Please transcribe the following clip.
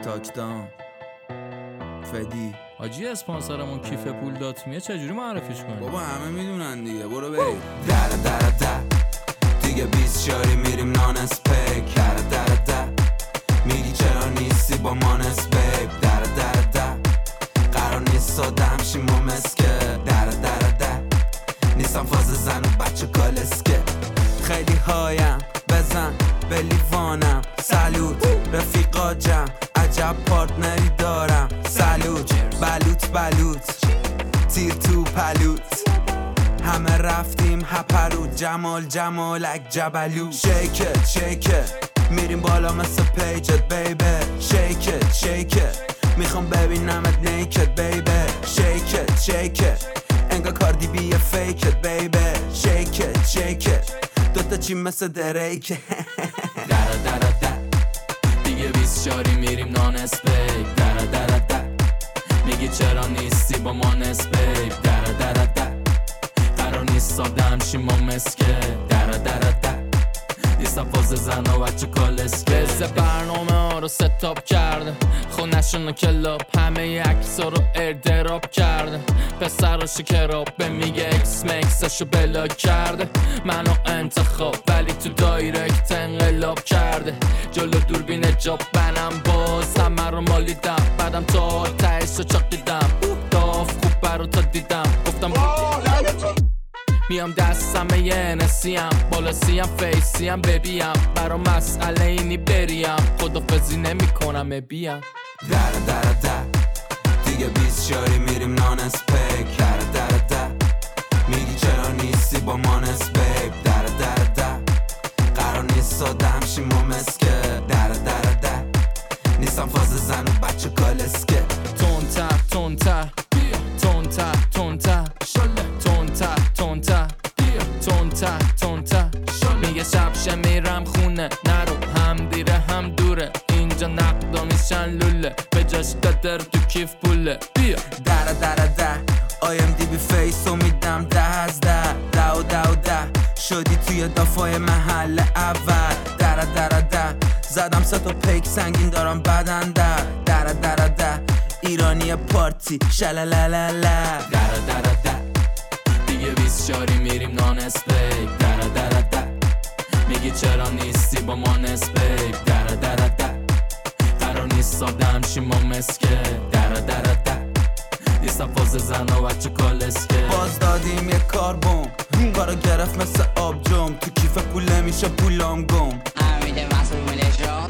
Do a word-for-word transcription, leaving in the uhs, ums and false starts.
تاکدام فدی آجی اسپانسرمون کیف پول داتمیه چجوری معرفیش کنیم؟ بابا همه میدونن دیگه، برو بریم. در در در دیگه بیست شاری میریم نان اسپیک. در در در میگی چرا نیستی با مانس بیب. در در در قرار نیست سادم شیم و مسکه. در در در نیستم فاز زن و بچه کالسکه. خیلی هایم بزن به لیوانم. سلوت رفیقا جمع عجب پارتنری دارم. سلوت بلوت بلوت تیر تو پلوت. همه رفتیم هپرود جمال جمالک جبلو. شیکت شیکت میریم بالا مثل پیجت بیبی. شیکت شیکت میخوام ببینمت نیکت بیبی. شیکت شیکت انگا کاردی بیه فیکت بیبی. شیکت شیکت دوتا چی مثل دریکه. در در در دیگه بیست شاری میریم نان اسپیک. در در در میگی چرا نیستی با ما نسبیک. در در در قرار نیست سادم شیم و مسکه. در در در نیستم فاز زن و بچه کالسکه. بزه برنامه ها رو ستاپ کرده، خونشون رو کلاب همه عکسا رو ایردراپ کرده. پسر رو شکراب به میگه اکس مکسشو بلاک کرده. منو انتخاب ولی تو دایرکت انقلاب کرده. جلو دوربین جاب بنم باز همه رو مالیدم. بعدم تا تهش رو چاقیدم. داف خوب برو تا دیدم گفتم میام دستم یه نسیم بالا سیم فیسیم ببیم. برا مسئله اینی بریم خدافزی نمی کنم بیم. در در در دیگه بیست شاری میریم نان اسپیک. در در در میگی چرا نیستی با مانس بیب. در در در قرار نیست سادم شیم و مسکه. در در در نیستم فاز زن و بچه کالسکه. تونتر تونتر تونتر تونتر تونتر تونتر تونتر تونتر میگه شبشه میرم خونه نرو هم دیره هم دوره. اینجا نقدا میشن لوله به جاش دادر تو کیف پوله. بیا در در در آیم دی بی فیسو میدم ده از ده. ده و ده و ده شدی توی دافای محل اول. در در در زدم سه تا پیک سنگین دارم بدن. در در در در ایرانی پارتی شلالالala. در در در دیگه بیست شاری میریم نان اسپیک. در در در میگی چرا نیستی با ما نسبیک. در در در قرار نیست سادم شیم و مسکه. در در در نیستم فاز زن و بچه کالسکه. باز دادیم یه کاربون کارو گرفت مثل آب جم. تو کیف پول میشه پولام گم. امیده مسئول ملش رو